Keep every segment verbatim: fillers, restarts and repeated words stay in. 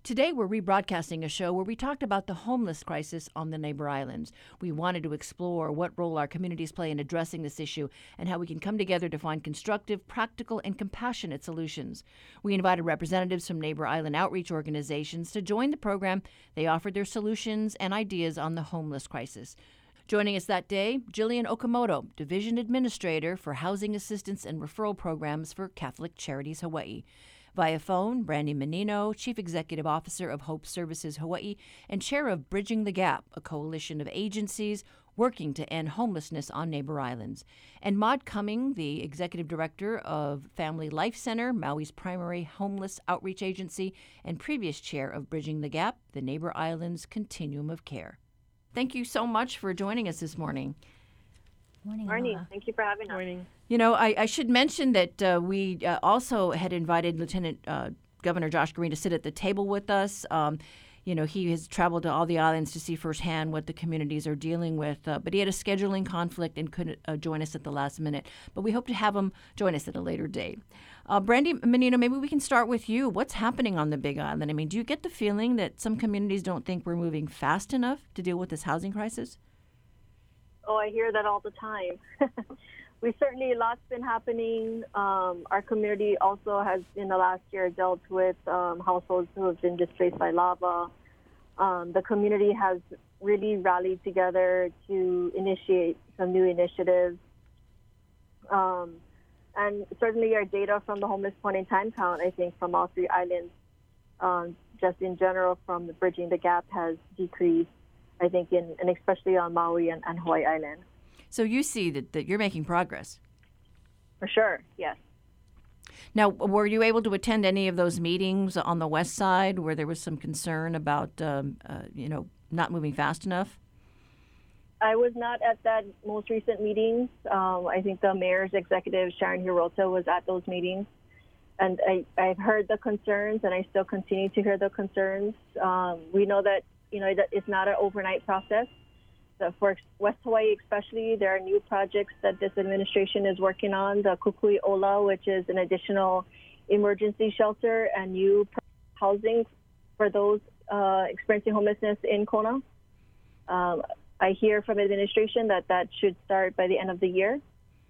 Today, we're rebroadcasting a show where we talked about the homeless crisis on the neighbor islands. We wanted to explore what role our communities play in addressing this issue and how we can come together to find constructive, practical, and compassionate solutions. We invited representatives from neighbor island outreach organizations to join the program. They offered their solutions and ideas on the homeless crisis. Joining us that day, Jillian Okamoto, Division Administrator for Housing Assistance and Referral Programs for Catholic Charities Hawaii. Via phone, Brandy Menino, Chief Executive Officer of Hope Services Hawaii and Chair of Bridging the Gap, a coalition of agencies working to end homelessness on neighbor islands. And Maud Cumming, the Executive Director of Family Life Center, Maui's primary homeless outreach agency, and previous Chair of Bridging the Gap, the neighbor islands continuum of care. Thank you so much for joining us this morning. Morning. Morning. Aloha. Thank you for having us. Morning. You know, I, I should mention that uh, we uh, also had invited Lieutenant uh, Governor Josh Green to sit at the table with us. Um, you know, he has traveled to all the islands to see firsthand what the communities are dealing with, uh, but he had a scheduling conflict and couldn't uh, join us at the last minute. But we hope to have him join us at a later date. Uh, Brandy Menino, maybe we can start with you. What's happening on the Big Island? I mean, do you get the feeling that some communities don't think we're moving fast enough to deal with this housing crisis? Oh, I hear that all the time. We certainly, lots been happening. Um, our community also has, in the last year, dealt with um, households who have been displaced by lava. Um, the community has really rallied together to initiate some new initiatives. Um, and certainly our data from the homeless point in time count, I think, from all three islands, um, just in general from the Bridging the Gap, has decreased, I think, in, and especially on Maui and, and Hawaii Island. So you see that, that you're making progress. For sure, yes. Now, were you able to attend any of those meetings on the west side where there was some concern about, um, uh, you know, not moving fast enough? I was not at that most recent meetings. Um, I think the mayor's executive, Sharon Hirota, was at those meetings. And I, I've heard the concerns, and I still continue to hear the concerns. Um, we know that, you know, that it's not an overnight process. So for West Hawaii especially, there are new projects that this administration is working on, the Kukui Ola, which is an additional emergency shelter and new housing for those uh, experiencing homelessness in Kona. Um, I hear from administration that that should start by the end of the year.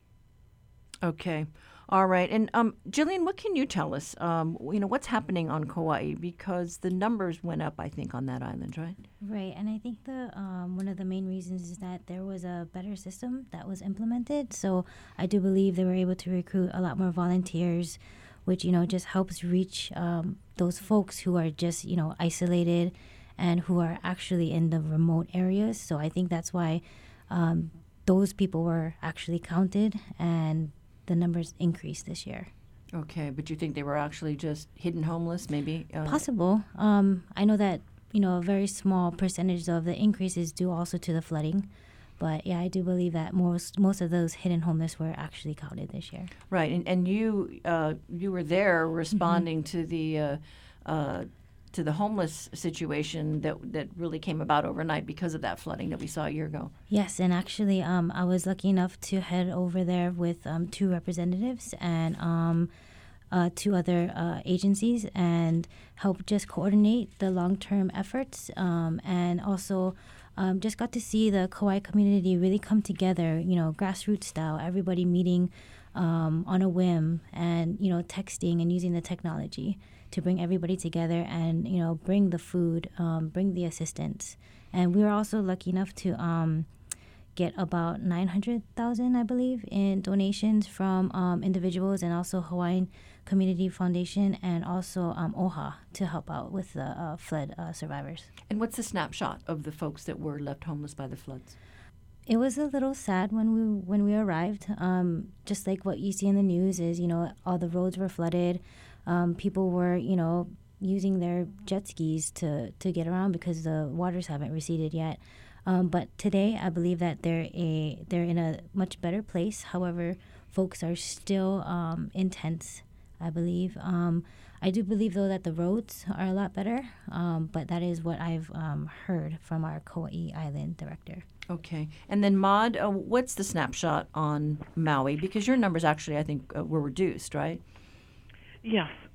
Okay. All right. And um, Jillian, what can you tell us? Um, you know, what's happening on Kauai? Because the numbers went up, I think, on that island, right? Right, and I think the um, one of the main reasons is that there was a better system that was implemented. So I do believe they were able to recruit a lot more volunteers, which, you know, just helps reach um, those folks who are just, you know, isolated and who are actually in the remote areas. So I think that's why um, those people were actually counted and the numbers increased this year. Okay, but you think they were actually just hidden homeless, maybe? Uh, Possible. Um, I know that, you know, a very small percentage of the increase is due also to the flooding. But, yeah, I do believe that most most of those hidden homeless were actually counted this year. Right, and, and you uh, you were there responding mm-hmm. to the uh, uh, to the homeless situation that that really came about overnight because of that flooding that we saw a year ago. Yes, and actually um, I was lucky enough to head over there with um, two representatives and um, uh, two other uh, agencies and help just coordinate the long-term efforts um, and also um, just got to see the Kauai community really come together, you know, grassroots style, everybody meeting um, on a whim and, you know, texting and using the technology to bring everybody together and, you know, bring the food, um, bring the assistance. And we were also lucky enough to um, get about nine hundred thousand, I believe, in donations from um, individuals and also Hawaiian Community Foundation and also um, O H A to help out with the uh, flood uh, survivors. And what's the snapshot of the folks that were left homeless by the floods? It was a little sad when we when we arrived. Um, just like what you see in the news is, you know, all the roads were flooded. Um, people were, you know, using their jet skis to, to get around because the waters haven't receded yet. Um, but today, I believe that they're a they're in a much better place. However, folks are still um, intense, I believe. Um, I do believe, though, that the roads are a lot better, um, but that is what I've um, heard from our Kauai Island director. Okay. And then, Maud, uh, what's the snapshot on Maui? Because your numbers actually, I think, uh, were reduced, right? Yes.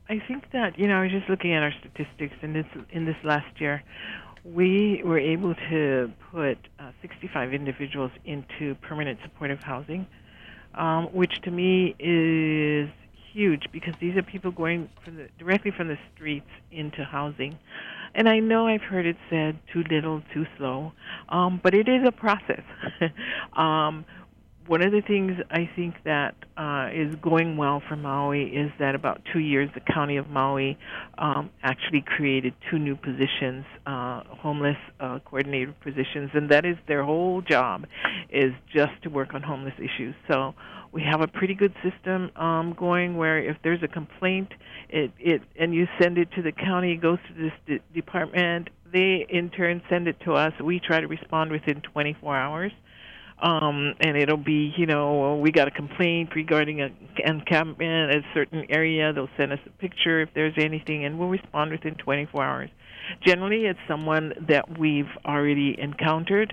I think that, you know, I was just looking at our statistics, and this in this last year, we were able to put uh, sixty-five individuals into permanent supportive housing, um, which to me is huge because these are people going from the, directly from the streets into housing. And I know I've heard it said too little, too slow, um, but it is a process. um, one of the things I think that uh, is going well for Maui is that about two years the County of Maui um, actually created two new positions, uh, homeless uh, coordinator positions, and that is their whole job is just to work on homeless issues. So we have a pretty good system um, going where if there's a complaint, it, it and you send it to the county, it goes to this d- department. They in turn send it to us. We try to respond within twenty-four hours. Um, and it'll be, you know, we got a complaint regarding an encampment at a certain area. They'll send us a picture if there's anything, and we'll respond within twenty-four hours. Generally, it's someone that we've already encountered.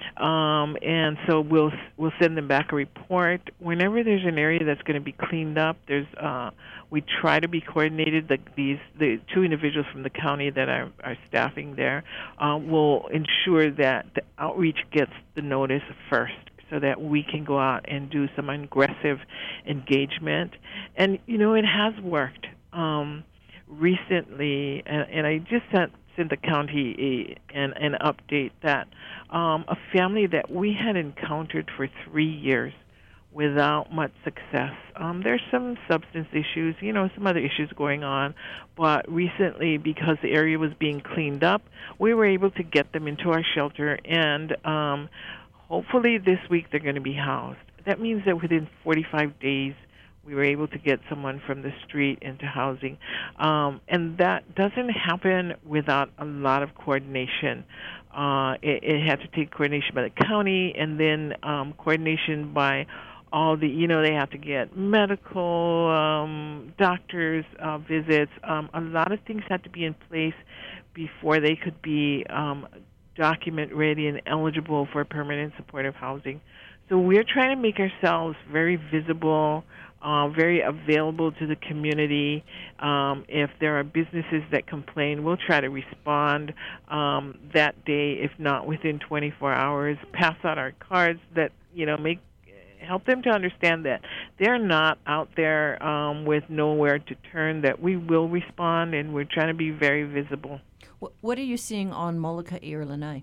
Um, and so we'll we'll send them back a report. Whenever there's an area that's going to be cleaned up, there's uh, we try to be coordinated. The, these the two individuals from the county that are, are staffing there uh, will ensure that the outreach gets the notice first, so that we can go out and do some aggressive engagement. And you know, it has worked um, recently. And, and I just sent. in the county a, an, an update that um, a family that we had encountered for three years without much success. Um, there's some substance issues, you know, some other issues going on, but recently, because the area was being cleaned up, we were able to get them into our shelter, and um, hopefully this week they're going to be housed. That means that within forty-five days, we were able to get someone from the street into housing. Um, and that doesn't happen without a lot of coordination. Uh, it, it had to take coordination by the county and then um, coordination by all the, you know, they have to get medical, um, doctors' uh, visits. Um, a lot of things had to be in place before they could be um, document ready and eligible for permanent supportive housing. So we're trying to make ourselves very visible, Uh, very available to the community. Um, if there are businesses that complain, we'll try to respond um, that day, if not within twenty-four hours. Pass out our cards that, you know, make help them to understand that they're not out there um, with nowhere to turn, that we will respond, and we're trying to be very visible. What, what are you seeing on Molokai or Lanai?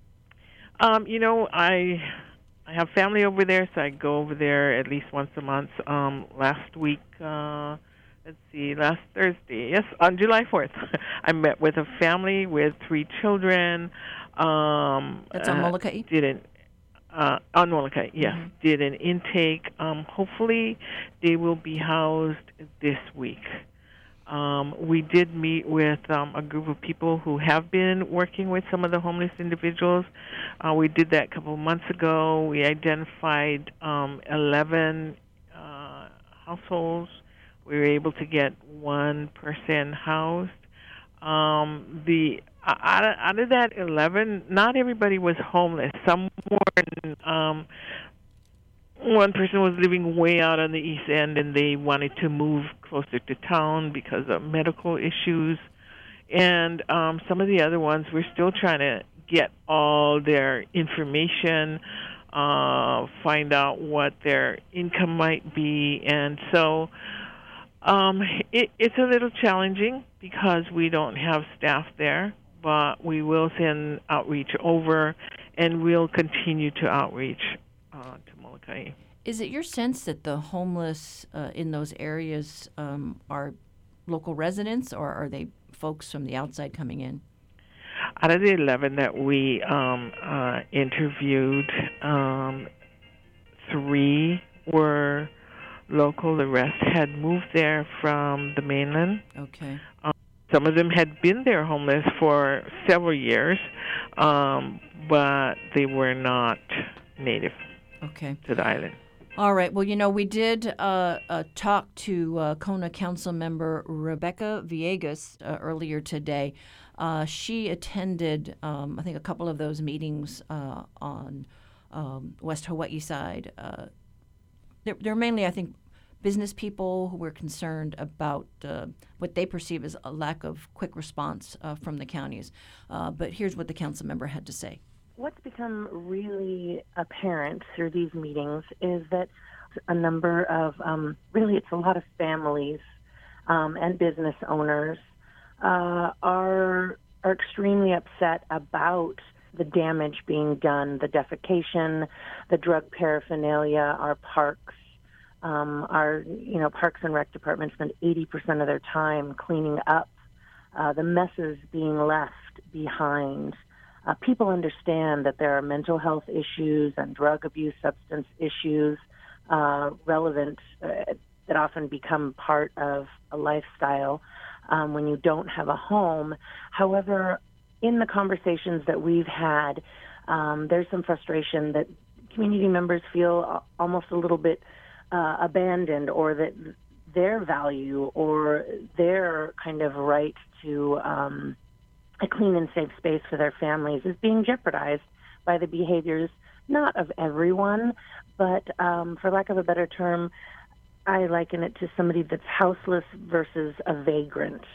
Um, you know, I... I have family over there, so I go over there at least once a month. Um, last week, uh, let's see, last Thursday, yes, on July fourth, I met with a family with three children. Um, That's on uh, Molokai? Did an, uh, on Molokai, yes. Mm-hmm. Did an intake. Um, hopefully, they will be housed this week. Um, we did meet with um, a group of people who have been working with some of the homeless individuals. Uh, we did that a couple of months ago. We identified um, eleven uh, households. We were able to get one person housed. Um, the out of, out of that eleven, not everybody was homeless. Some were. Um, One person was living way out on the east end, and they wanted to move closer to town because of medical issues. And um, some of the other ones, we're still trying to get all their information, uh, find out what their income might be. And so um, it, it's a little challenging because we don't have staff there, but we will send outreach over, and we'll continue to outreach uh, to Molokai. Is it your sense that the homeless uh, in those areas um, are local residents, or are they folks from the outside coming in? Out of the eleven that we um, uh, interviewed, um, three were local. The rest had moved there from the mainland. Okay. Um, some of them had been there homeless for several years, um, but they were not native. Okay. To the island. All right. Well, you know, we did uh, uh, talk to uh, Kona Council member Rebecca Villegas uh, earlier today. Uh, she attended, um, I think, a couple of those meetings uh, on um, West Hawaii side. Uh, they're, they're mainly, I think, business people who were concerned about uh, what they perceive as a lack of quick response uh, from the counties. Uh, but here's what the council member had to say. What's become really apparent through these meetings is that a number of, um, really it's a lot of families um, and business owners uh, are are extremely upset about the damage being done, the defecation, the drug paraphernalia, our parks. Um, our, you know, Parks and Rec Department spend eighty percent of their time cleaning up uh, the messes being left behind. Uh, people understand that there are mental health issues and drug abuse, substance issues uh, relevant uh, that often become part of a lifestyle um, when you don't have a home. However, in the conversations that we've had, um, there's some frustration that community members feel almost a little bit uh, abandoned, or that their value or their kind of right to um, a clean and safe space for their families is being jeopardized by the behaviors, not of everyone, but um, for lack of a better term, I liken it to somebody that's houseless versus a vagrant.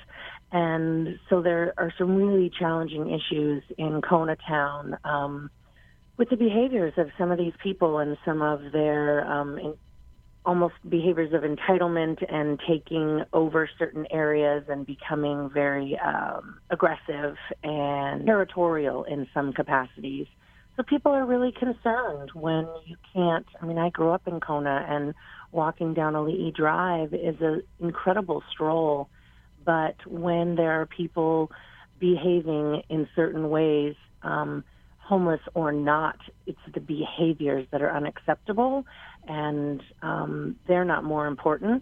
And so there are some really challenging issues in Kona Town um, with the behaviors of some of these people and some of their um, in, almost behaviors of entitlement and taking over certain areas and becoming very um, aggressive and territorial in some capacities. So people are really concerned when you can't, I mean, I grew up in Kona, and walking down Ali'i Drive is an incredible stroll. But when there are people behaving in certain ways, um, homeless or not, it's the behaviors that are unacceptable, and um, they're not more important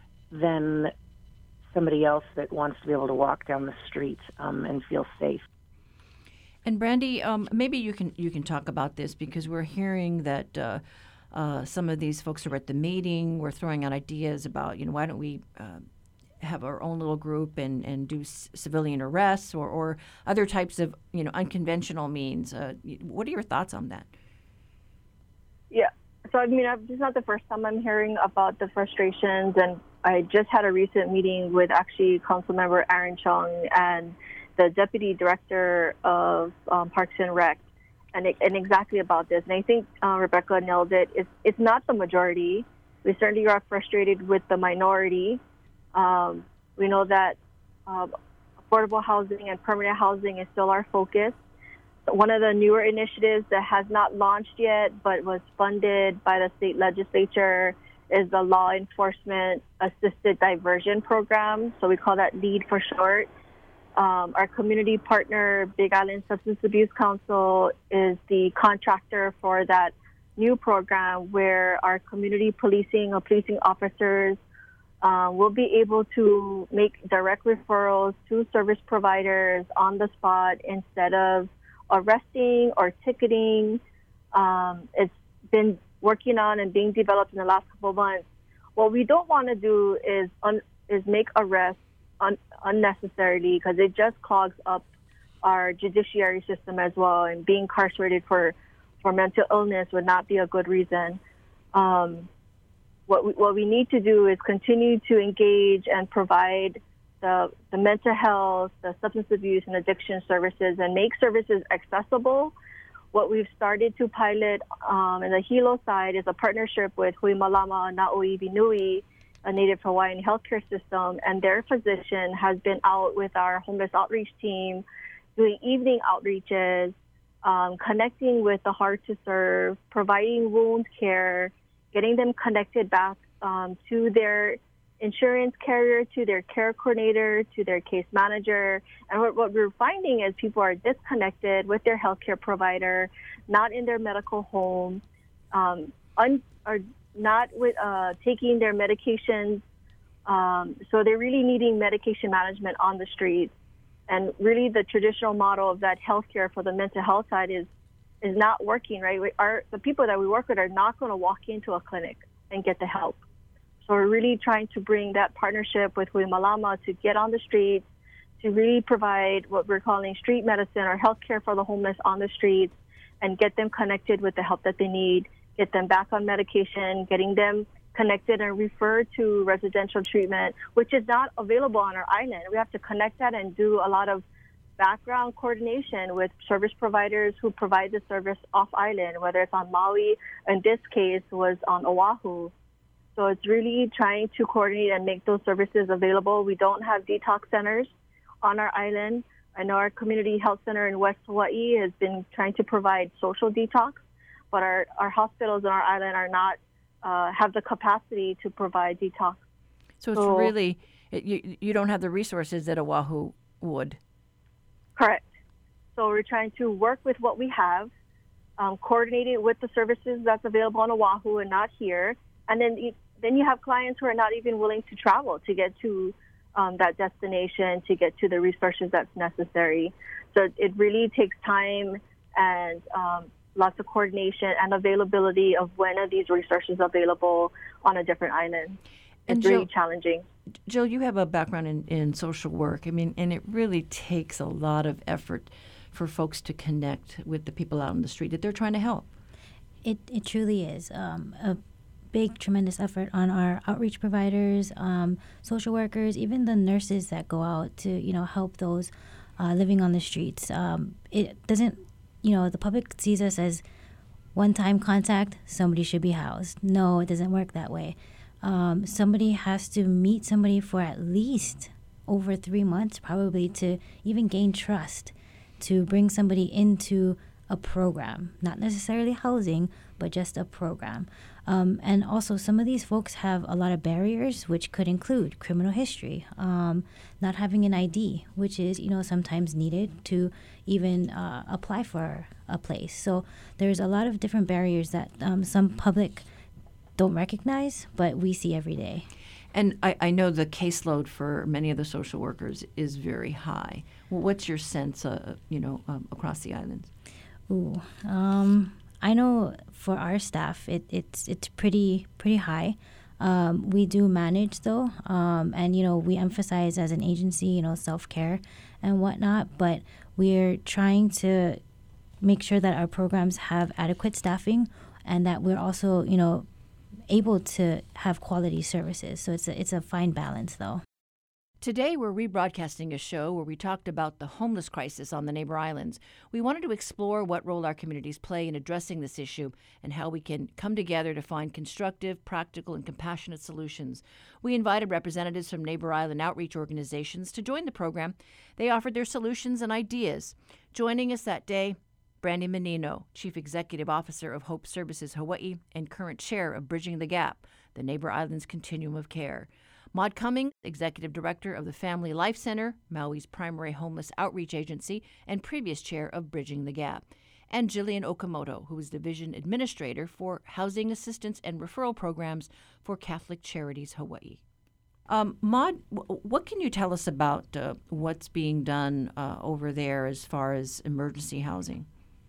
than somebody else that wants to be able to walk down the street um, and feel safe. And Brandy, um, maybe you can you can talk about this, because we're hearing that uh, uh, some of these folks are at the meeting. We're throwing out ideas about, you know, why don't we uh, have our own little group and, and do c- civilian arrests or, or other types of, you know, unconventional means. Uh, what are your thoughts on that? Yeah. So, I mean, I've, this is not the first time I'm hearing about the frustrations, and I just had a recent meeting with actually Councilmember Aaron Chung and the Deputy Director of um, Parks and Rec, and, it, and exactly about this. And I think uh, Rebecca nailed it. It's, it's not the majority. We certainly are frustrated with the minority. Um, we know that uh, affordable housing and permanent housing is still our focus. One of the newer initiatives that has not launched yet but was funded by the state legislature is the Law Enforcement Assisted Diversion Program. So we call that LEAD for short. Um, our community partner, Big Island Substance Abuse Council, is the contractor for that new program, where our community policing or policing officers Uh, we'll be able to make direct referrals to service providers on the spot instead of arresting or ticketing. Um, it's been working on and being developed in the last couple of months. What we don't want to do is un- is make arrests un- unnecessarily, because it just clogs up our judiciary system as well, and being incarcerated for, for mental illness would not be a good reason. Um, What we, what we need to do is continue to engage and provide the, the mental health, the substance abuse and addiction services, and make services accessible. What we've started to pilot um, in the Hilo side is a partnership with Hui Malama Na'oiwi Nui, a Native Hawaiian healthcare system, and their physician has been out with our homeless outreach team doing evening outreaches, um, connecting with the hard to serve, providing wound care, getting them connected back um, to their insurance carrier, to their care coordinator, to their case manager. And what, what we're finding is people are disconnected with their healthcare provider, not in their medical home, um, un, are not with uh, taking their medications. Um, so they're really needing medication management on the streets. And really the traditional model of that healthcare for the mental health side is is not working, right? We are, the people that we work with are not going to walk into a clinic and get the help. So we're really trying to bring that partnership with Hui Malama to get on the streets, to really provide what we're calling street medicine or healthcare for the homeless on the streets, and get them connected with the help that they need, get them back on medication, getting them connected and referred to residential treatment, which is not available on our island. We have to connect that and do a lot of background coordination with service providers who provide the service off island, whether it's on Maui, in this case was on Oahu. So it's really trying to coordinate and make those services available. We don't have detox centers on our island. I know our community health center in West Hawaii has been trying to provide social detox, but our, our hospitals on our island are not, uh, have the capacity to provide detox. So it's so, really, it, you, you don't have the resources that Oahu would. Correct. So we're trying to work with what we have, um, coordinate it with the services that's available on Oahu and not here. And then, then you have clients who are not even willing to travel to get to Um, that destination, to get to the resources that's necessary. So it really takes time and um, lots of coordination and availability of when are these resources available on a different island. It's And Jill, really challenging. Jill, you have a background in, in social work. I mean, and it really takes a lot of effort for folks to connect with the people out on the street that they're trying to help. It, it truly is. Um, a big, tremendous effort on our outreach providers, um, social workers, even the nurses that go out to, you know, help those uh, living on the streets. Um, it doesn't, you know, the public sees us as one-time contact, somebody should be housed. No, it doesn't work that way. Um, somebody has to meet somebody for at least over three months, probably, to even gain trust, to bring somebody into a program, not necessarily housing, but just a program. Um, and also, some of these folks have a lot of barriers, which could include criminal history, um, not having an I D, which is, you know, sometimes needed to even uh, apply for a place. So there's a lot of different barriers that um, some public don't recognize, but we see every day. And I, I know the caseload for many of the social workers is very high. Well, what's your sense, uh, you know, um, across the islands? Ooh, um, I know for our staff, it, it's it's pretty pretty high. Um, we do manage though, um, and you know we emphasize as an agency, you know, self-care and whatnot. But we're trying to make sure that our programs have adequate staffing, and that we're also, you know, able to have quality services. So it's a, it's a fine balance though. Today, we're rebroadcasting a show where we talked about the homeless crisis on the neighbor islands. We wanted to explore what role our communities play in addressing this issue and how we can come together to find constructive, practical, and compassionate solutions. We invited representatives from neighbor island outreach organizations to join the program. They offered their solutions and ideas. Joining us that day, Brandy Menino, Chief Executive Officer of Hope Services Hawaii and current chair of Bridging the Gap, the Neighbor Islands Continuum of Care. Maud Cumming, Executive Director of the Family Life Center, Maui's primary homeless outreach agency, and previous chair of Bridging the Gap. And Jillian Okamoto, who is Division Administrator for Housing Assistance and Referral Programs for Catholic Charities Hawaii. Um, Maud, w- what can you tell us about uh, what's being done uh, over there as far as emergency housing?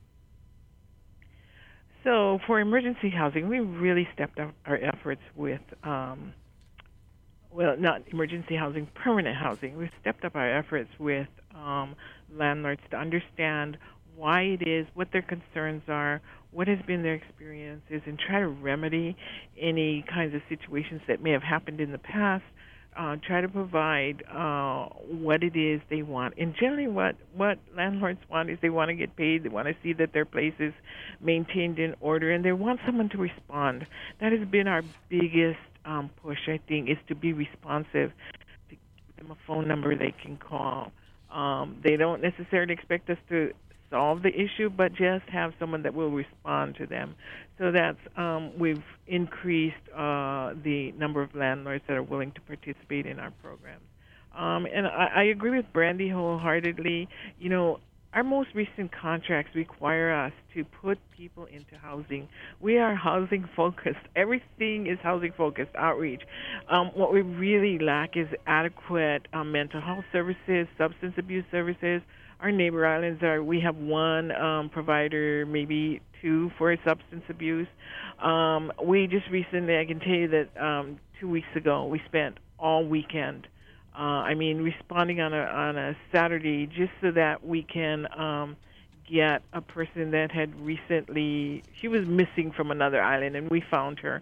So for emergency housing, we really stepped up our efforts with um, well, not emergency housing, permanent housing. We've stepped up our efforts with um, landlords to understand why it is, what their concerns are, what has been their experiences, and try to remedy any kinds of situations that may have happened in the past. Uh, try to provide uh, what it is they want. And generally what, what landlords want is they want to get paid, they want to see that their place is maintained in order, and they want someone to respond. That has been our biggest Um, push, I think, is to be responsive, to give them a phone number they can call. Um, they don't necessarily expect us to solve the issue, but just have someone that will respond to them. So that's um, we've increased uh, the number of landlords that are willing to participate in our programs. Um, and I, I agree with Brandy wholeheartedly. You know, our most recent contracts require us to put people into housing. We are housing focused. Everything is housing focused, outreach. Um, what we really lack is adequate um, mental health services, substance abuse services. Our neighbor islands are, we have one um, provider, maybe two for substance abuse. Um, we just recently, I can tell you that um, two weeks ago, we spent all weekend Uh, I mean, responding on a on a Saturday just so that we can um, get a person that had recently, she was missing from another island, and we found her.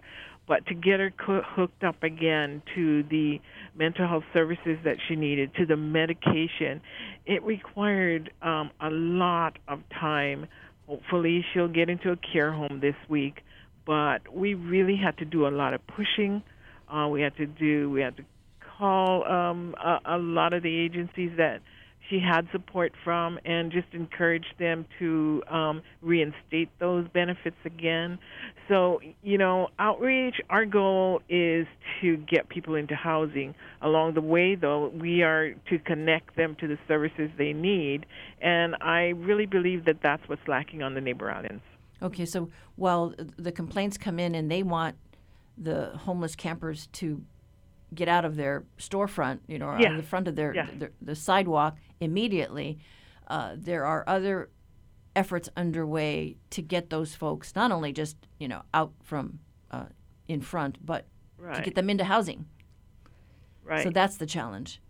but to get her co- hooked up again to the mental health services that she needed, to the medication, it required um, a lot of time. Hopefully she'll get into a care home this week, but we really had to do a lot of pushing. Uh, we had to do, we had to call um, a, a lot of the agencies that she had support from and just encourage them to um, reinstate those benefits again. So, you know, outreach, our goal is to get people into housing. Along the way, though, we are to connect them to the services they need, and I really believe that that's what's lacking on the neighbor islands. Okay, so while the complaints come in and they want the homeless campers to get out of their storefront, you know, or Yeah. on the front of their, Yeah. their the sidewalk immediately, uh, there are other efforts underway to get those folks not only just, you know, out from uh, in front, but Right. to get them into housing. Right. So that's the challenge.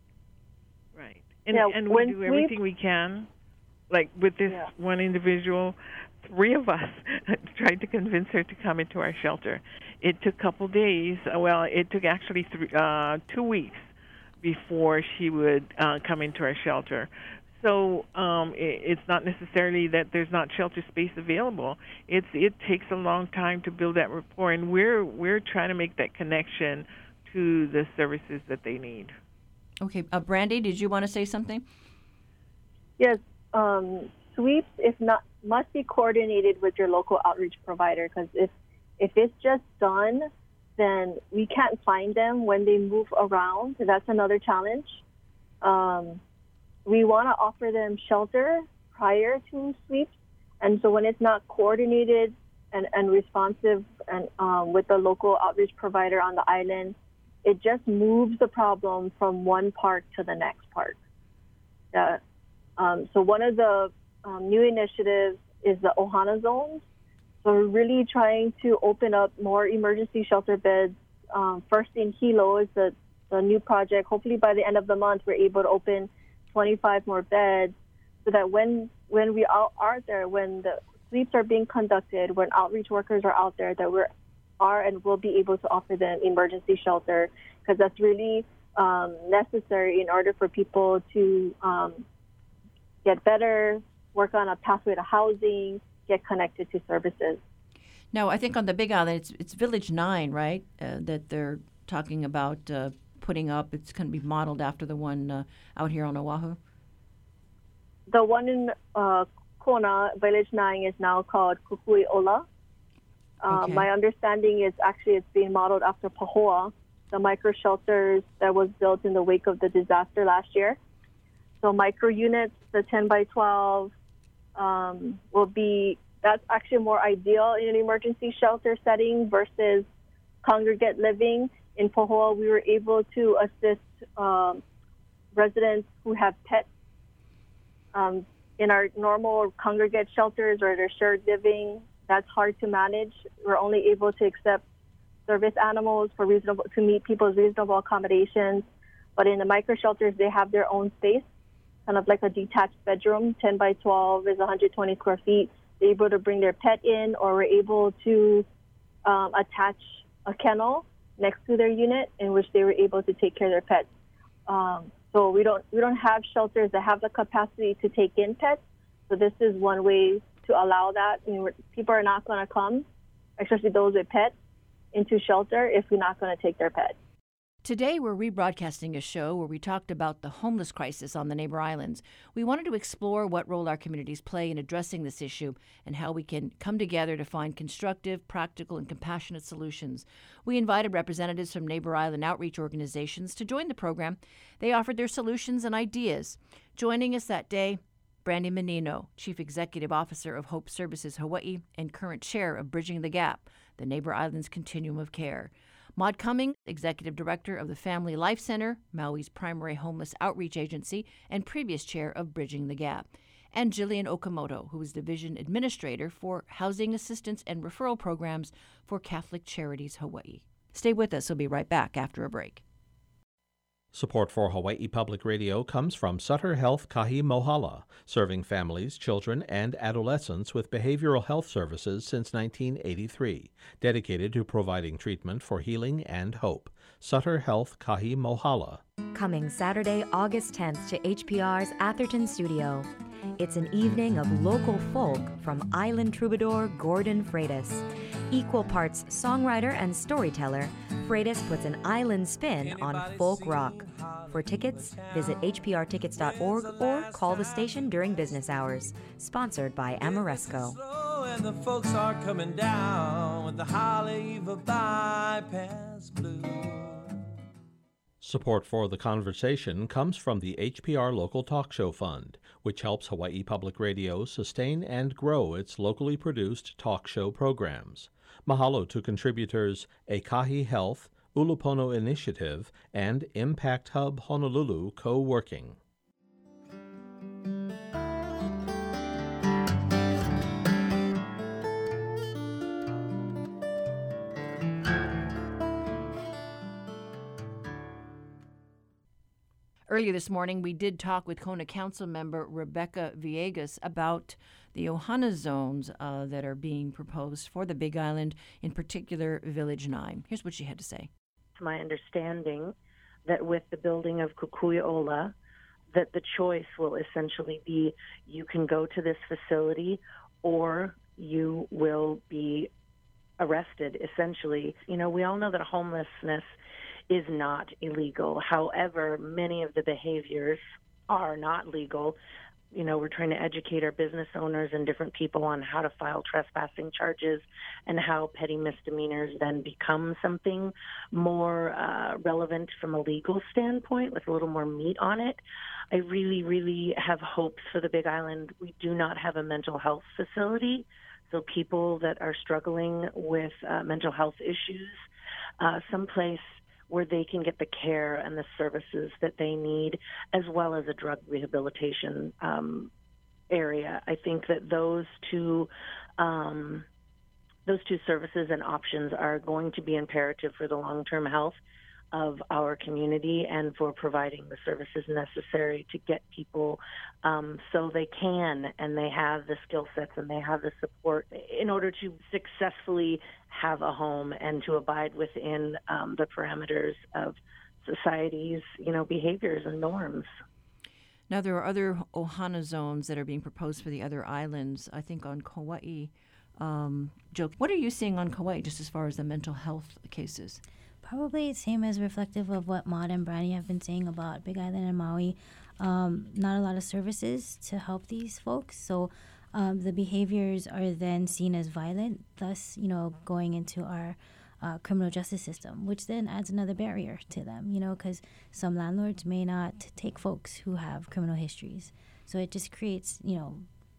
Right. And, Yeah, and we when do we- everything we can. Like with this Yeah. one individual, three of us tried to convince her to come into our shelter. It took a couple days. uh, Well, it took actually three, uh, two weeks before she would uh, come into our shelter. So um, it, it's not necessarily that there's not shelter space available. It's it takes a long time to build that rapport, and we're we're trying to make that connection to the services that they need. Okay, uh, Brandy, did you want to say something? Yes, um, sweeps, if not, must be coordinated with your local outreach provider, because if if it's just done, then we can't find them when they move around. That's another challenge. Um, we want to offer them shelter prior to sweeps, and so when it's not coordinated and, and responsive and um, with the local outreach provider on the island, it just moves the problem from one park to the next park. Uh, um, so one of the um, new initiatives is the Ohana zones. So we're really trying to open up more emergency shelter beds. Um, first in Hilo is the, the new project. Hopefully by the end of the month, we're able to open twenty-five more beds so that when when we are, are there, when the sweeps are being conducted, when outreach workers are out there, that we're are and will be able to offer them emergency shelter, because that's really um, necessary in order for people to um, get better, work on a pathway to housing, get connected to services. Now, I think on the Big Island, it's it's Village Nine, right? Uh, that they're talking about uh, putting up. It's going to be modeled after the one uh, out here on Oahu. The one in uh, Kona, Village Nine, is now called Kukui Ola. Uh, Okay. My understanding is actually it's being modeled after Pahoa, the micro shelters that was built in the wake of the disaster last year. So micro units, the ten by twelve, um, will be, that's actually more ideal in an emergency shelter setting versus congregate living. In Pahoa, we were able to assist um, residents who have pets. Um, in our normal congregate shelters or their shared living, that's hard to manage. We're only able to accept service animals for reasonable to meet people's reasonable accommodations. But in the micro shelters, they have their own space, kind of like a detached bedroom. ten by twelve is one hundred twenty square feet. They're able to bring their pet in, or we're able to um, attach a kennel next to their unit in which they were able to take care of their pets. Um, so we don't we don't have shelters that have the capacity to take in pets. So this is one way to allow that. I mean, people are not going to come, especially those with pets, into shelter if we're not going to take their pet. Today, we're rebroadcasting a show where we talked about the homeless crisis on the neighbor islands. We wanted to explore what role our communities play in addressing this issue and how we can come together to find constructive, practical, and compassionate solutions. We invited representatives from neighbor island outreach organizations to join the program. They offered their solutions and ideas. Joining us that day, Brandy Menino, Chief Executive Officer of Hope Services Hawaii and current chair of Bridging the Gap, the Neighbor Islands Continuum of Care. Maud Cumming, Executive Director of the Family Life Center, Maui's primary homeless outreach agency, and previous chair of Bridging the Gap. And Jillian Okamoto, who is Division Administrator for Housing Assistance and Referral Programs for Catholic Charities Hawaii. Stay with us. We'll be right back after a break. Support for Hawaii Public Radio comes from Sutter Health Kahi Mohala, serving families, children, and adolescents with behavioral health services since nineteen eighty-three, dedicated to providing treatment for healing and hope. Sutter Health Kahi Mohala. Coming Saturday, August tenth to H P R's Atherton Studio. It's an evening of local folk from island troubadour Gordon Freitas. Equal parts songwriter and storyteller, Freitas puts an island spin on folk rock. For tickets, visit h p r tickets dot org or call the station during business hours. Sponsored by Amoresco. And the folks are coming down with the Haleiwa bypass blue. Support for the conversation comes from the H P R Local Talk Show Fund, which helps Hawaii Public Radio sustain and grow its locally produced talk show programs. Mahalo to contributors Ekahi Health, Ulupono Initiative, and Impact Hub Honolulu co-working. Earlier this morning, we did talk with Kona Council member Rebecca Villegas about the Ohana zones uh, that are being proposed for the Big Island, in particular Village nine. Here's what she had to say. It's my understanding that with the building of Kukui'ola, that the choice will essentially be you can go to this facility or you will be arrested, essentially. You know, we all know that homelessness is not illegal. However, many of the behaviors are not legal. You know, we're trying to educate our business owners and different people on how to file trespassing charges and how petty misdemeanors then become something more uh, relevant from a legal standpoint with a little more meat on it. I really, really have hopes for the Big Island. We do not have a mental health facility, so people that are struggling with uh, mental health issues, uh, someplace where they can get the care and the services that they need, as well as a drug rehabilitation um, area. I think that those two um, those two services and options are going to be imperative for the long-term health of our community and for providing the services necessary to get people um, so they can and they have the skill sets and they have the support in order to successfully have a home and to abide within um, the parameters of society's, you know, behaviors and norms. Now, there are other Ohana zones that are being proposed for the other islands, I think on Kauai. Um, Joe, what are you seeing on Kauai just as far as the mental health cases? Probably same as reflective of what Maud and Brandy have been saying about Big Island and Maui. Um, not a lot of services to help these folks, so um, the behaviors are then seen as violent, thus, you know, going into our uh, criminal justice system, which then adds another barrier to them, you know, because some landlords may not take folks who have criminal histories. So it just creates, you know,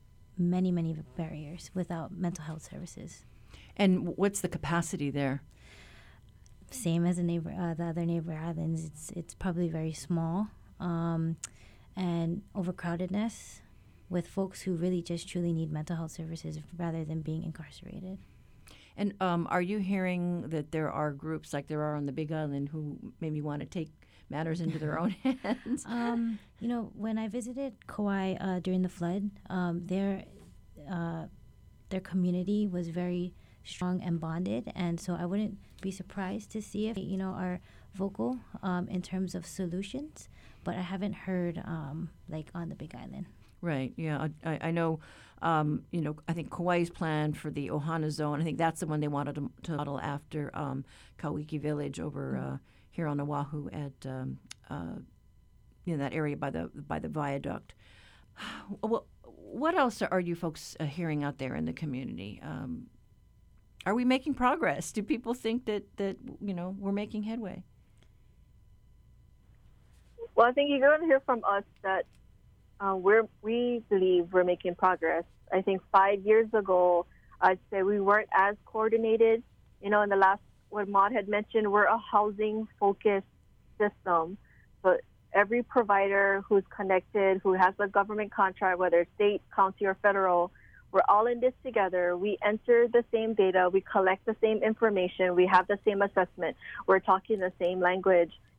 many, many barriers without mental health services. And what's the capacity there? Same as the neighbor, uh, the other neighbor islands. It's it's probably very small, um, and overcrowdedness with folks who really just truly need mental health services rather than being incarcerated. And um, are you hearing that there are groups like there are on the Big Island who maybe want to take matters into their own hands? Um, you know, when I visited Kauai uh, during the flood, um, their uh, their community was very strong and bonded, and so I wouldn't be surprised to see if, you know, are vocal um, in terms of solutions, but I haven't heard um, like on the Big Island. Right, yeah. I, I know, um, you know, I think Kauai's plan for the Ohana zone, I think that's the one they wanted to, to model after um, Kauiki Village over uh, here on Oahu at, um, uh, you know, that area by the by the viaduct. Well, what else are you folks uh, hearing out there in the community? Um, Are we making progress? Do people think that, that you know, we're making headway? Well, I think you're going to hear from us that uh, we're, we believe we're making progress. I think five years ago, I'd say we weren't as coordinated. You know, in the last, what Maud had mentioned, we're a housing-focused system. So every provider who's connected, who has a government contract, whether state, county, or federal, we're all in this together. We enter the same data. We collect the same information. We have the same assessment. We're talking the same language.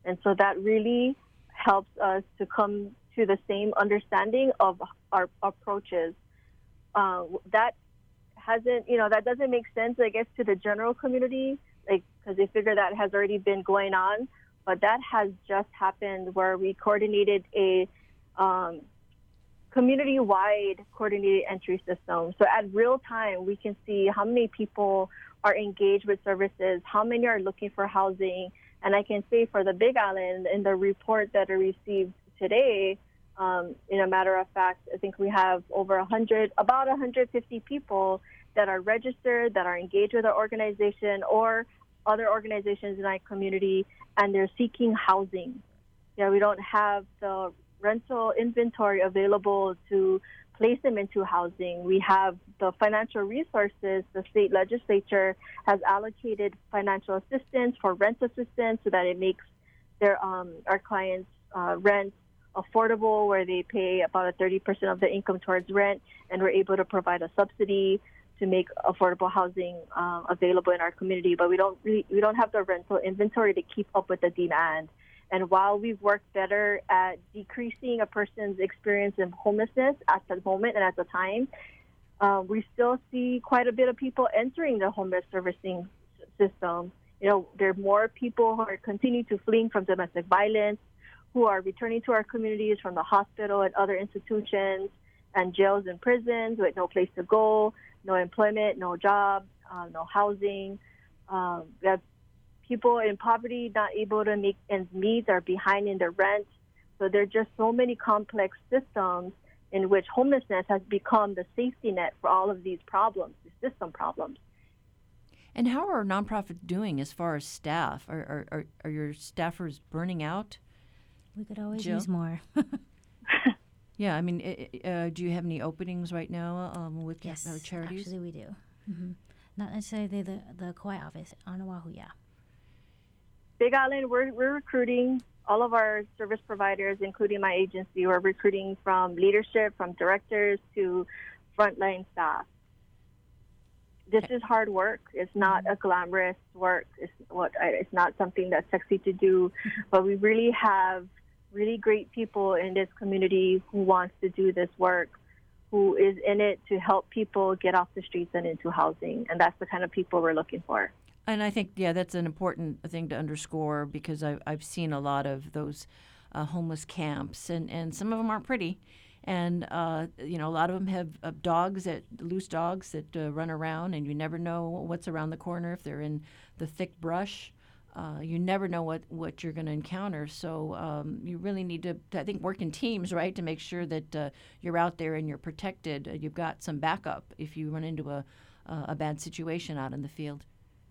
And so that really helps us to come to the same understanding of our approaches. Uh, that hasn't, you know, that doesn't make sense, I guess, to the general community, like, because they figure that has already been going on. But that has just happened where we coordinated a um, community-wide coordinated entry system. So at real time, we can see how many people are engaged with services, how many are looking for housing. And I can say for the Big Island, in the report that I received today, um, in a matter of fact, I think we have over one hundred, about one hundred fifty people that are registered, that are engaged with our organization or other organizations in our community, and they're seeking housing. Yeah, we don't have the rental inventory available to place them into housing. We have the financial resources. The state legislature has allocated financial assistance for rent assistance so that it makes their um, our clients' uh, rent affordable, where they pay about a thirty percent of the income towards rent, and we're able to provide a subsidy to make affordable housing uh, available in our community. But we don't really, we don't have the rental inventory to keep up with the demand. And while we've worked better at decreasing a person's experience in homelessness at the moment and at the time, uh, we still see quite a bit of people entering the homeless servicing system. You know, there are more people who are continuing to fleeing from domestic violence, who are returning to our communities from the hospital and other institutions and jails and prisons with no place to go, no employment, no job, uh, no housing. Um, we have people in poverty not able to make ends meet, are behind in their rent. So there are just so many complex systems in which homelessness has become the safety net for all of these problems, the system problems. And how are nonprofits doing as far as staff? Are are, are, are your staffers burning out? We could always Jill? use more. Yeah, I mean, uh, do you have any openings right now um, with Yes, our charities? actually we do. Mm-hmm. Not necessarily the, the Kauai office, on Oahu, yeah. Big Island, we're, we're recruiting all of our service providers, including my agency. We're recruiting from leadership, from directors to frontline staff. This is hard work. It's not a glamorous work. It's what it's not something that's sexy to do, but we really have really great people in this community who wants to do this work, who is in it to help people get off the streets and into housing, and that's the kind of people we're looking for. And I think, yeah, that's an important thing to underscore, because I've, I've seen a lot of those uh, homeless camps, and, and some of them aren't pretty. And, uh, you know, a lot of them have uh, dogs, that loose dogs that uh, run around, and you never know what's around the corner if they're in the thick brush. Uh, you never know what, what you're going to encounter. So um, you really need to, I think, work in teams, right, to make sure that uh, you're out there and you're protected. Uh, you've got some backup if you run into a, uh, a bad situation out in the field.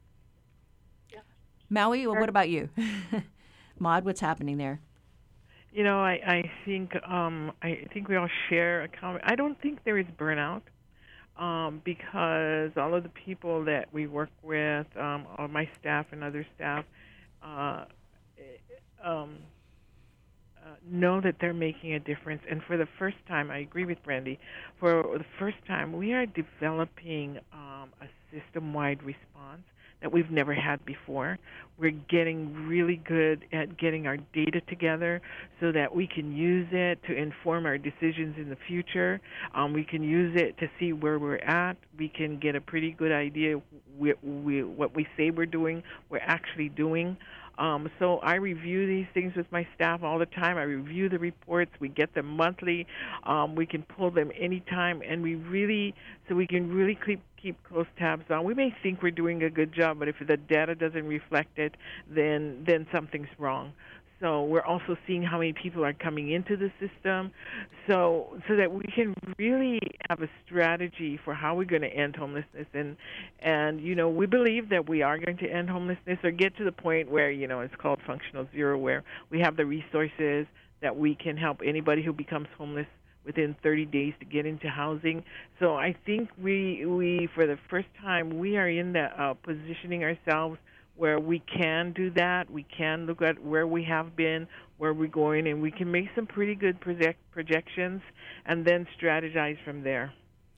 Yeah. Maui, well, what about you? Maud, what's happening there? You know, I, I think um, I think we all share a comment. I don't think there is burnout. Um, because all of the people that we work with, um, all my staff and other staff, uh, um, uh, know that they're making a difference. And for the first time, I agree with Brandy, for the first time, we are developing um, a system-wide response that we've never had before. We're getting really good at getting our data together so that we can use it to inform our decisions in the future. Um, we can use it to see where we're at. We can get a pretty good idea we, we, what we say we're doing, we're actually doing. Um, so I review these things with my staff all the time. I review the reports. We get them monthly. Um, we can pull them anytime, and we really, so we can really keep keep close tabs on. We may think we're doing a good job, but if the data doesn't reflect it, then then something's wrong. So we're also seeing how many people are coming into the system, so so that we can really have a strategy for how we're going to end homelessness. And, and you know, we believe that we are going to end homelessness or get to the point where, you know, it's called functional zero, where we have the resources that we can help anybody who becomes homeless within thirty days to get into housing. So I think we, we for the first time, we are in the uh, positioning ourselves where we can do that. We can look at where we have been, where we're going, and we can make some pretty good project projections and then strategize from there.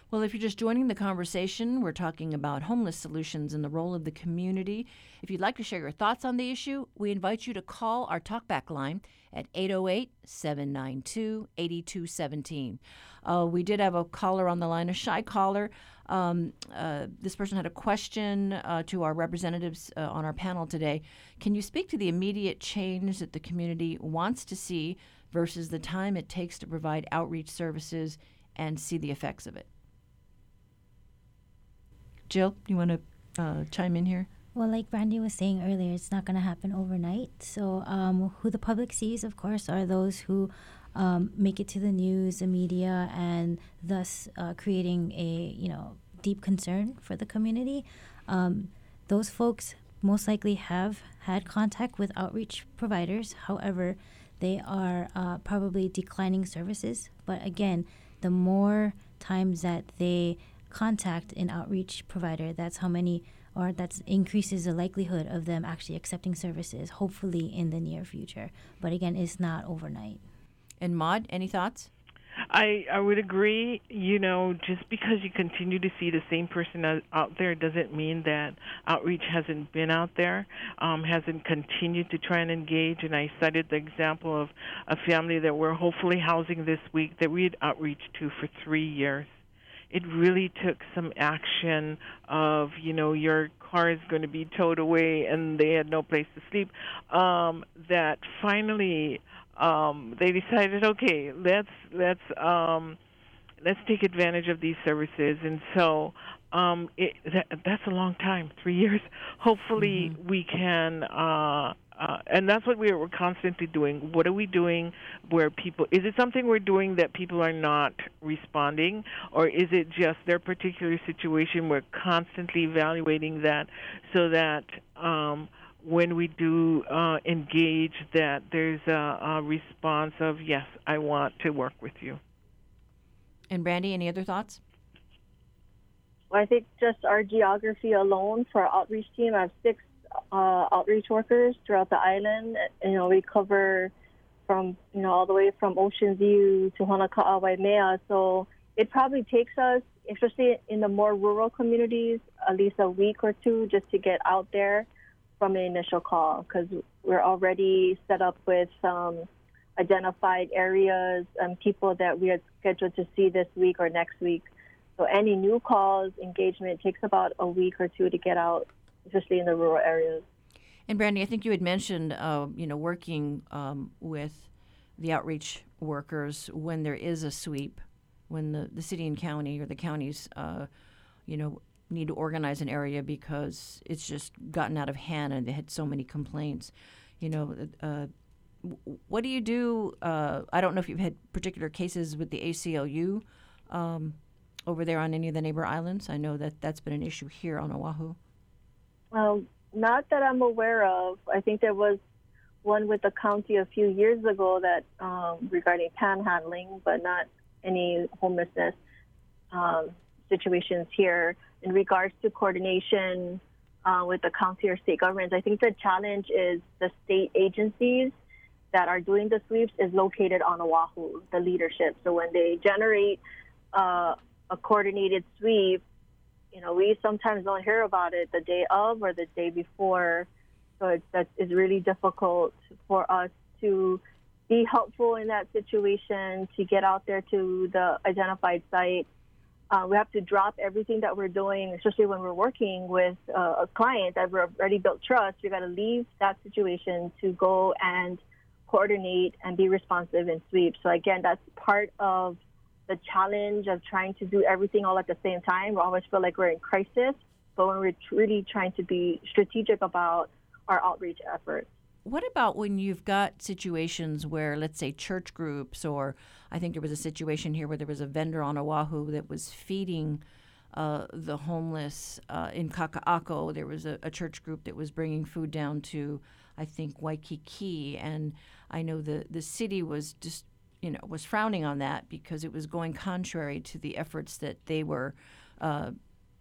Well, if you're just joining the conversation, we're talking about homeless solutions and the role of the community. If you'd like to share your thoughts on the issue, we invite you to call our talkback line at eight oh eight, seven nine two, eight two one seven. Uh, we did have a caller on the line, a shy caller. Um, uh, this person had a question uh, to our representatives uh, on our panel today. Can you speak to the immediate change that the community wants to see versus the time it takes to provide outreach services and see the effects of it? Jill, you want to uh, chime in here? Well, like Brandy was saying earlier, it's not going to happen overnight. So um, who the public sees, of course, are those who um, make it to the news, the media, and thus uh, creating a, you know, deep concern for the community. Um, those folks most likely have had contact with outreach providers. However, they are uh, probably declining services. But again, the more times that they contact an outreach provider, that's how many, or that increases the likelihood of them actually accepting services, hopefully in the near future. But again, it's not overnight. And Maud, any thoughts? I, I would agree. You know, just because you continue to see the same person out there doesn't mean that outreach hasn't been out there, um, hasn't continued to try and engage. And I cited the example of a family that we're hopefully housing this week that we had outreach to for three years. It really took some action of, you know, your car is going to be towed away and they had no place to sleep, um, that finally um, they decided, okay, let's let's um, let's take advantage of these services. And so um, it, that, that's a long time, three years. Hopefully mm-hmm. we can uh, Uh, and that's what we're, we're constantly doing. What are we doing where people, is it something we're doing that people are not responding, or is it just their particular situation? We're constantly evaluating that so that um, when we do uh, engage, that there's a, a response of, yes, I want to work with you. And Brandy, any other thoughts? Well, I think just our geography alone for our outreach team, I have six Uh, outreach workers throughout the island. You know, we cover from, you know, all the way from Ocean View to Honoka'a, Waimea. So it probably takes us, especially in the more rural communities, at least a week or two just to get out there from the initial call, because we're already set up with some identified areas and people that we had scheduled to see this week or next week. So any new calls, engagement takes about a week or two to get out, especially in the rural areas. And Brandy, I think you had mentioned, uh, you know, working um, with the outreach workers when there is a sweep, when the, the city and county or the counties, uh, you know, need to organize an area because it's just gotten out of hand and they had so many complaints. You know, uh, what do you do? Uh, I don't know if you've had particular cases with the A C L U um, over there on any of the neighbor islands. I know that that's been an issue here on Oahu. Well, not that I'm aware of. I think there was one with the county a few years ago that um, regarding panhandling, but not any homelessness um, situations here. In regards to coordination uh, with the county or state governments, I think the challenge is the state agencies that are doing the sweeps is located on Oahu, the leadership. So when they generate uh, a coordinated sweep, you know, we sometimes don't hear about it the day of or the day before. So it's, that is really difficult for us to be helpful in that situation, to get out there to the identified site. Uh, we have to drop everything that we're doing, especially when we're working with uh, a client that we've already built trust. We got to leave that situation to go and coordinate and be responsive in sweep. So again, that's part of the challenge of trying to do everything all at the same time. We always feel like we're in crisis, but when we're really trying to be strategic about our outreach efforts. What about when you've got situations where, let's say, church groups, or I think there was a situation here where there was a vendor on Oahu that was feeding uh, the homeless uh, in Kaka'ako. There was a, a church group that was bringing food down to, I think, Waikiki, and I know the, the city was just, you know, was frowning on that because it was going contrary to the efforts that they were, uh,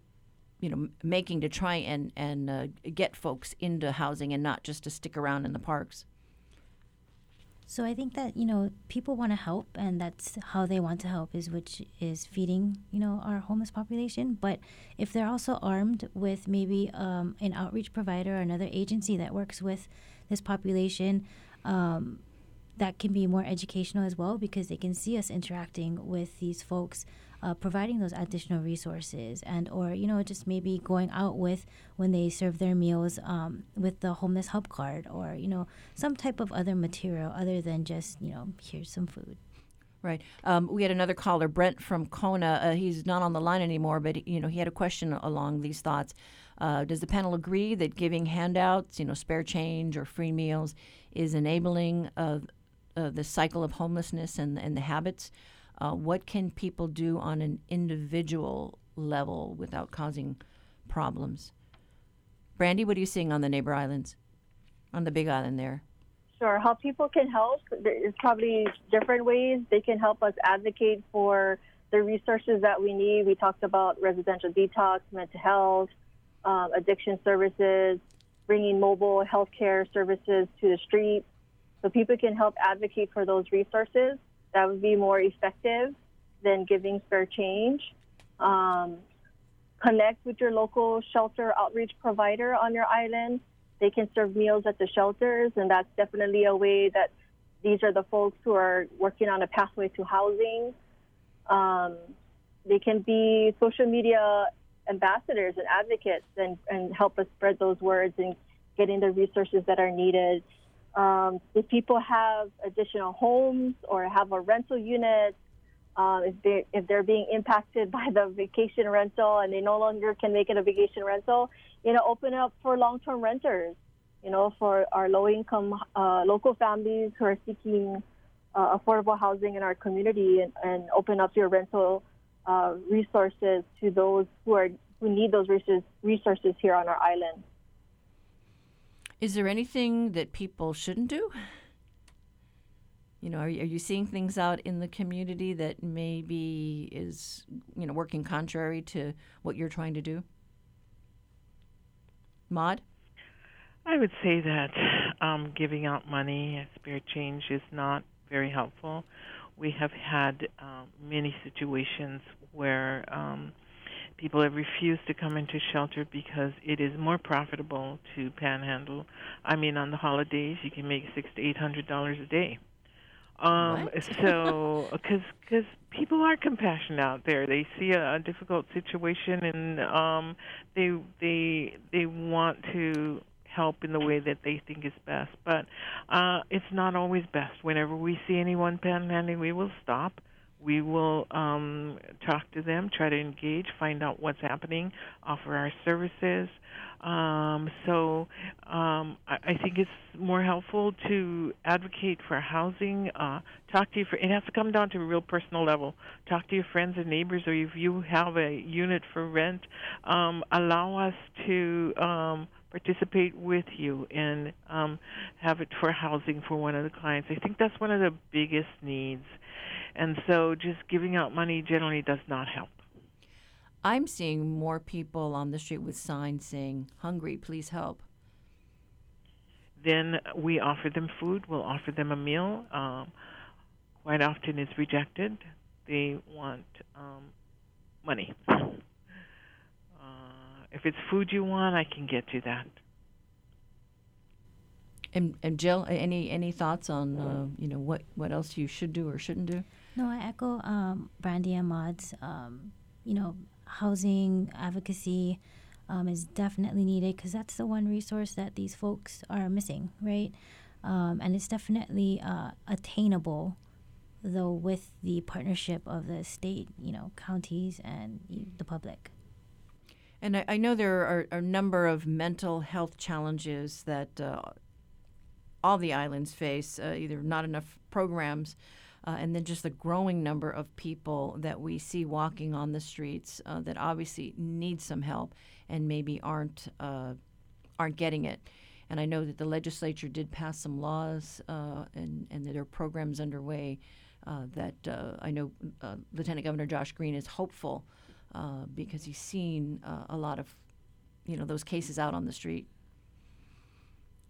you know, making to try and, and uh, get folks into housing and not just to stick around in the parks. So I think that, you know, people want to help, and that's how they want to help, is which is feeding, you know, our homeless population. But if they're also armed with maybe um, an outreach provider or another agency that works with this population, um, that can be more educational as well, because they can see us interacting with these folks, uh, providing those additional resources, and or you know just maybe going out with when they serve their meals um, with the homeless help card, or you know some type of other material other than just you know here's some food. Right. Um, we had another caller, Brent from Kona. Uh, he's not on the line anymore, but you know he had a question along these thoughts. Uh, does the panel agree that giving handouts, you know, spare change or free meals, is enabling uh, uh, the cycle of homelessness and and the habits? Uh, what can people do on an individual level without causing problems? Brandy, what are you seeing on the neighbor islands, on the Big Island there? Sure. How people can help, there's probably different ways they can help us advocate for the resources that we need. We talked about residential detox, mental health, um, addiction services, bringing mobile healthcare services to the streets. So people can help advocate for those resources. That would be more effective than giving spare change. Um, connect with your local shelter outreach provider on your island. They can serve meals at the shelters, and that's definitely a way that these are the folks who are working on a pathway to housing. Um, they can be social media ambassadors and advocates and, and help us spread those words and getting the resources that are needed. Um, if people have additional homes or have a rental unit, uh, if, they, if they're being impacted by the vacation rental and they no longer can make it a vacation rental, you know, open up for long-term renters, you know, for our low-income uh, local families who are seeking uh, affordable housing in our community, and, and open up your rental uh, resources to those who are who need those resources, resources here on our island. Is there anything that people shouldn't do? You know, are, are you seeing things out in the community that maybe is, you know, working contrary to what you're trying to do? Maud? I would say that um, giving out money, spare change, is not very helpful. We have had um, many situations where um, people have refused to come into shelter because it is more profitable to panhandle. I mean, on the holidays, you can make six to eight hundred dollars a day. Um, what? So, because because people are compassionate out there, they see a, a difficult situation, and um, they they they want to help in the way that they think is best. But uh, it's not always best. Whenever we see anyone panhandling, we will stop. We will um, talk to them, try to engage, find out what's happening, offer our services. Um, so um, I, I think it's more helpful to advocate for housing. Uh, talk to your friends. It has to come down to a real personal level. Talk to your friends and neighbors, or if you have a unit for rent, um, allow us to um, participate with you and um, have it for housing for one of the clients. I think that's one of the biggest needs. And so just giving out money generally does not help. I'm seeing more people on the street with signs saying, "Hungry, please help." Then we offer them food. We'll offer them a meal. Um, quite often it's rejected. They want um, money. Uh, if it's food you want, I can get you that. And, and Jill, any any thoughts on uh, you know what, what else you should do or shouldn't do? No, I echo um, Brandy and Maud's. Um, you know, housing advocacy um, is definitely needed, because that's the one resource that these folks are missing, right? Um, and it's definitely uh, attainable, though, with the partnership of the state, you know, counties and the public. And I, I know there are, are a number of mental health challenges that uh, all the islands face, uh, either not enough programs, uh, and then just the growing number of people that we see walking on the streets uh, that obviously need some help and maybe aren't uh, aren't getting it. And I know that the legislature did pass some laws, uh, and, and there are programs underway uh, that uh, I know uh, Lieutenant Governor Josh Green is hopeful uh, because he's seen uh, a lot of, you know, those cases out on the street.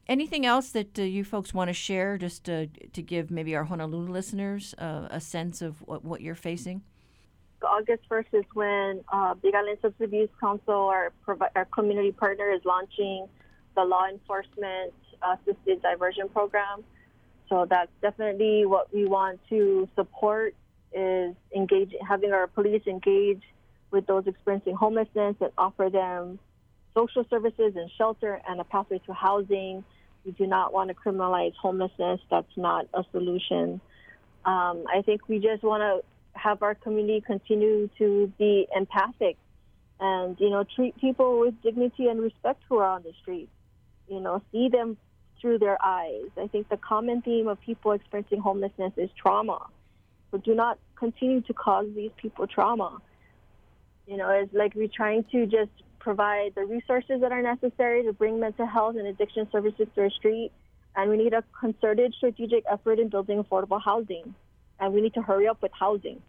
Anything else that uh, you folks want to share, just uh, to give maybe our Honolulu listeners uh, a sense of what, what you're facing? August first is when uh, Big Island Substance Abuse Council, our, provi- our community partner, is launching the Law Enforcement Assisted Diversion Program. So that's definitely what we want to support, is engage, having our police engage with those experiencing homelessness and offer them social services and shelter and a pathway to housing. We do not want to criminalize homelessness. That's not a solution. Um, I think we just want to have our community continue to be empathic and, you know, treat people with dignity and respect who are on the street. You know, see them through their eyes. I think the common theme of people experiencing homelessness is trauma. So do not continue to cause these people trauma. You know, it's like we're trying to just provide the resources that are necessary to bring mental health and addiction services to our street. And we need a concerted strategic effort in building affordable housing. And we need to hurry up with housing.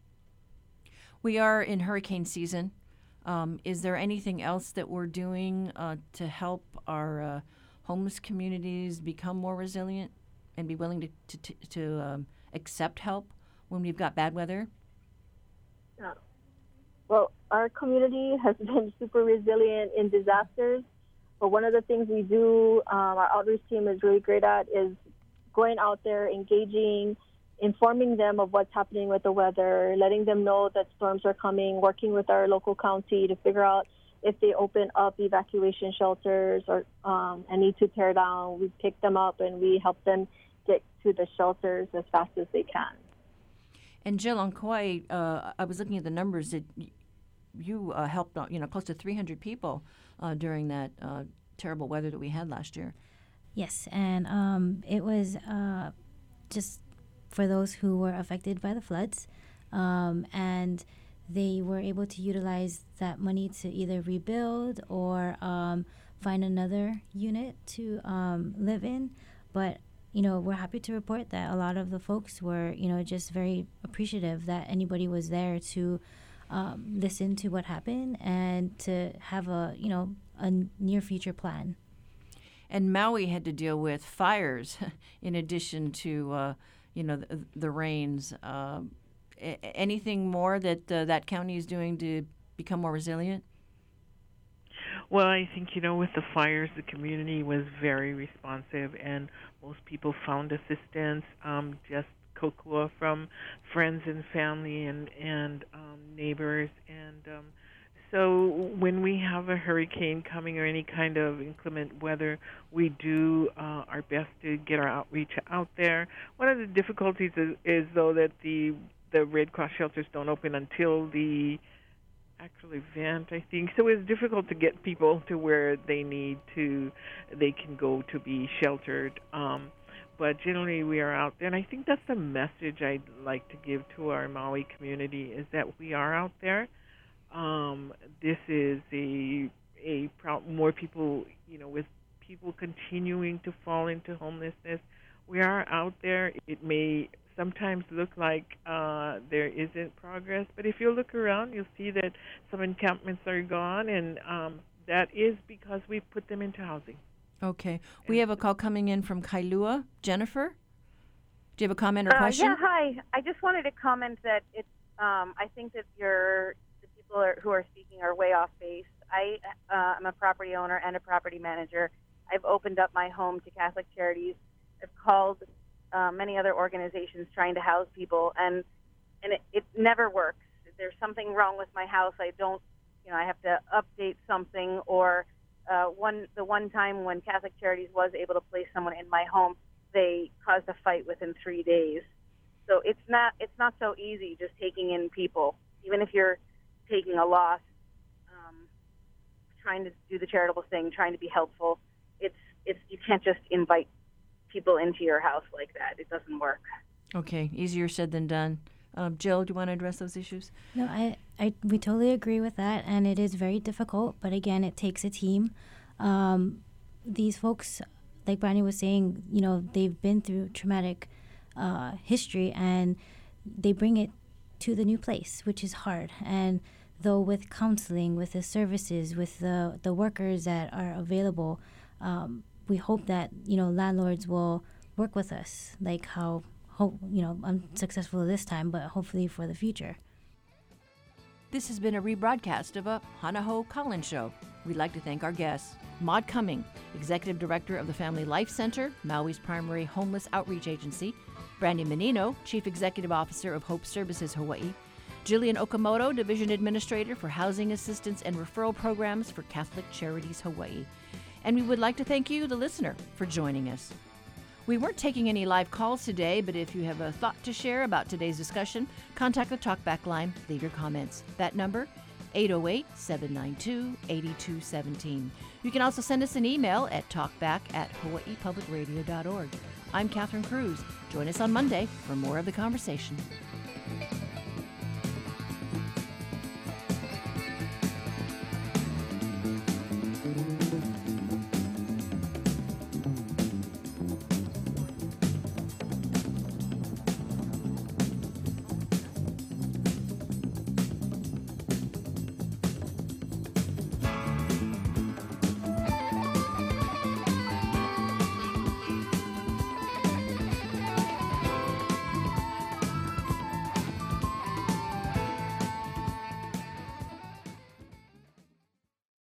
We are in hurricane season. Um, is there anything else that we're doing uh, to help our uh, homeless communities become more resilient and be willing to to, to, to um, accept help when we've got bad weather? Yeah. Well, our community has been super resilient in disasters. But one of the things we do, um, our outreach team is really great at, is going out there, engaging, informing them of what's happening with the weather, letting them know that storms are coming, working with our local county to figure out if they open up evacuation shelters or um, and need to tear down. We pick them up and we help them get to the shelters as fast as they can. And Jill, on Kauai, uh, I was looking at the numbers that y- you uh, helped, you know, close to three hundred people uh, during that uh, terrible weather that we had last year. Yes, and um, it was uh, just for those who were affected by the floods, um, and they were able to utilize that money to either rebuild or um, find another unit to um, live in. But, you know, we're happy to report that a lot of the folks were, you know, just very appreciative that anybody was there to um, listen to what happened and to have a, you know, a near future plan. And Maui had to deal with fires in addition to, uh, you know, the, the rains. Uh, a- anything more that uh, that county is doing to become more resilient? Well, I think, you know, with the fires, the community was very responsive, and most people found assistance, um, just kokua from friends and family and, and um, neighbors. And um, so when we have a hurricane coming or any kind of inclement weather, we do uh, our best to get our outreach out there. One of the difficulties is, is though, that the the Red Cross shelters don't open until the actual event, I think. So it's difficult to get people to where they need to, they can go to be sheltered. Um, but generally we are out there. And I think that's the message I'd like to give to our Maui community, is that we are out there. Um, this is a, a proud, more people, you know, with people continuing to fall into homelessness. We are out there. It may sometimes look like uh, there isn't progress, but if you look around, you'll see that some encampments are gone, and um, that is because we put them into housing. Okay. We have a call coming in from Kailua. Jennifer, do you have a comment or Uh, question? yeah, hi. I just wanted to comment that it's. Um, I think that your the people are, who are speaking are way off base. I uh, am a property owner and a property manager. I've opened up my home to Catholic Charities. I've called uh, many other organizations trying to house people, and and it, it never works. If there's something wrong with my house, I don't, you know, I have to update something. Or uh, one the one time when Catholic Charities was able to place someone in my home, they caused a fight within three days. So it's not it's not so easy just taking in people, even if you're taking a loss, um, trying to do the charitable thing, trying to be helpful. It's it's you can't just invite people into your house like that. It doesn't work. Okay, easier said than done. Um, Jill, do you want to address those issues? No, I, I, we totally agree with that, and it is very difficult. But again, it takes a team. Um, these folks, like Brandy was saying, you know, they've been through traumatic uh, history, and they bring it to the new place, which is hard. And though with counseling, with the services, with the the workers that are available, um, we hope that, you know, landlords will work with us, like how, hope, you know, unsuccessful this time, but hopefully for the future. This has been a rebroadcast of a Hanaho Collins Show. We'd like to thank our guests. Maud Cumming, Executive Director of the Family Life Center, Maui's primary homeless outreach agency. Brandy Menino, Chief Executive Officer of Hope Services Hawaii. Jillian Okamoto, Division Administrator for Housing Assistance and Referral Programs for Catholic Charities Hawaii. And we would like to thank you, the listener, for joining us. We weren't taking any live calls today, but if you have a thought to share about today's discussion, contact the Talkback line, leave your comments. That number, eight oh eight, seven nine two, eight two one seven. You can also send us an email at talkback at hawaii public radio dot org. I'm Catherine Cruz. Join us on Monday for more of the conversation.